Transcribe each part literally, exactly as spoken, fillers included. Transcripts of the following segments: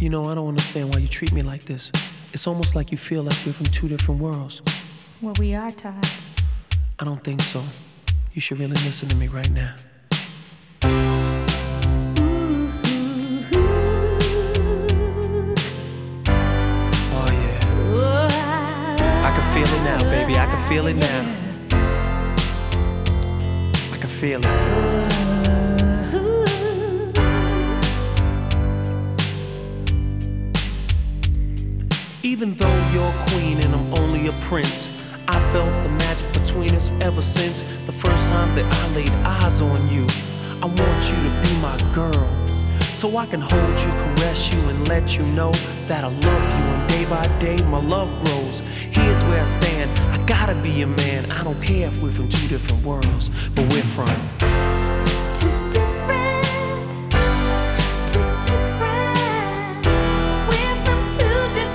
You know, I don't understand why you treat me like this. It's almost like you feel like we're from two different worlds. Well, we are, Todd. I don't think so. You should really listen to me right now. Oh, yeah. I can feel it now, baby. I can feel it now. I can feel it. Even though you're a queen and I'm only a prince, I felt the magic between us ever since the first time that I laid eyes on you. I want you to be my girl, so I can hold you, caress you, and let you know that I love you. And day by day my love grows. Here's where I stand, I gotta be a man. I don't care if we're from two different worlds, but we're from two different, two different. We're from two different.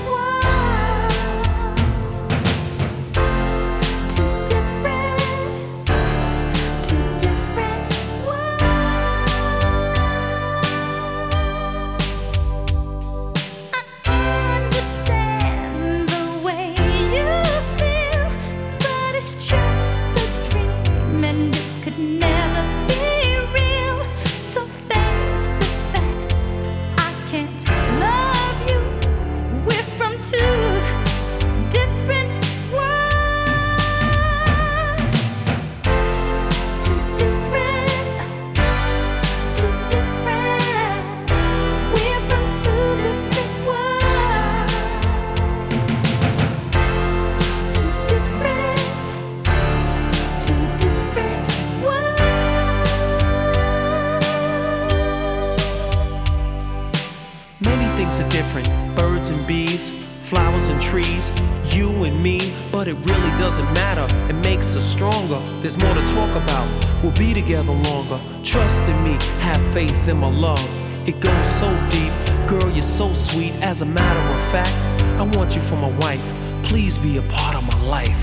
Birds and bees, flowers and trees, you and me, but it really doesn't matter. It makes us stronger. There's more to talk about. We'll be together longer. Trust in me, have faith in my love. It goes so deep, girl, you're so sweet. As a matter of fact, I want you for my wife. Please be a part of my life.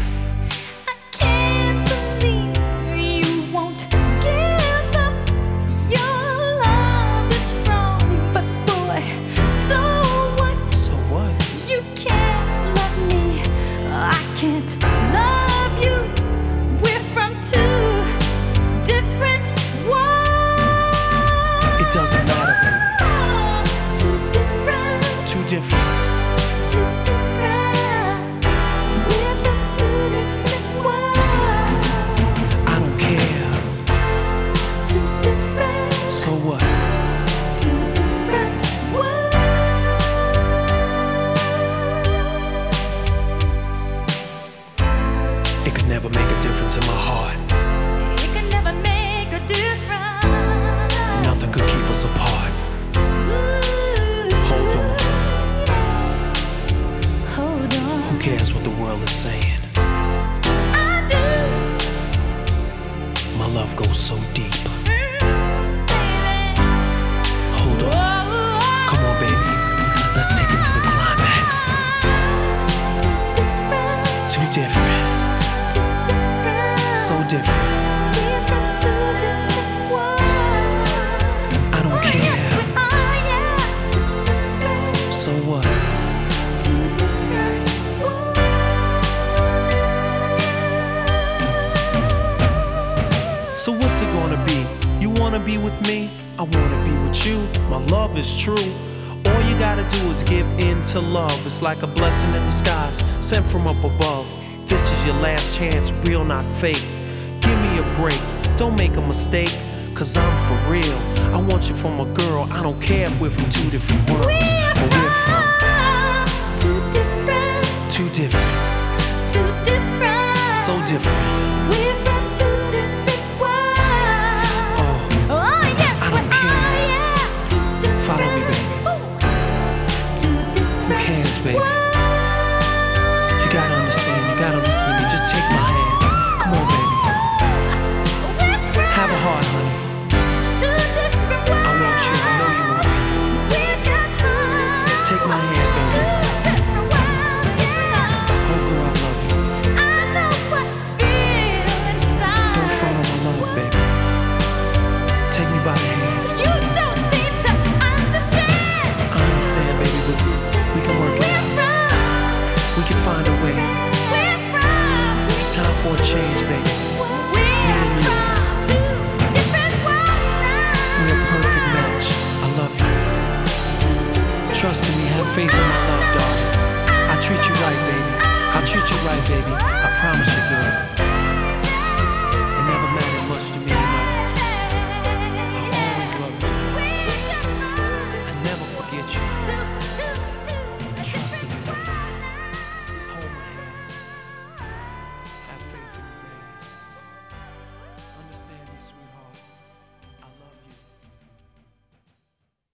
Doesn't matter, baby. Too different. Too different. Too different. We're from two different worlds. I don't care. Too different. So what? Two different worlds. It could never make a difference in my heart. It could never make a difference. Nothing could keep us apart. Hold on. Hold on. Who cares what the world is saying? I do. My love goes so deep. Hold on. Come on, baby. Let's take it to the climax. Too different. Too different. So different. So what? So what's it gonna be? You wanna be with me? I wanna be with you. My love is true. All you gotta do is give in to love. It's like a blessing in disguise, sent from up above. This is your last chance, real not fake. Give me a break, don't make a mistake, cause I'm for real. I want you for my girl. I don't care if we're from two different worlds, but we're from two different, two different, two different, so different. We're from two different worlds. Oh, oh yes, I don't care. Are, yeah. Two different. Follow me, baby. Two different. Who cares, baby? Worlds. You gotta understand. You gotta listen to me. Just take my hand. Come on, baby. Have a heart, honey. I want you. I know you want me. Take my hand, baby. Oh, girl, I love you. Don't front on my love, baby. Take me by the hand. You don't seem to understand. I understand. for a change, baby. Me and you, we're a perfect match. I love you. Trust in me, have faith in my love, darling. I'll treat you right, baby. I'll treat you right, baby. I promise you, girl. It never mattered much to me.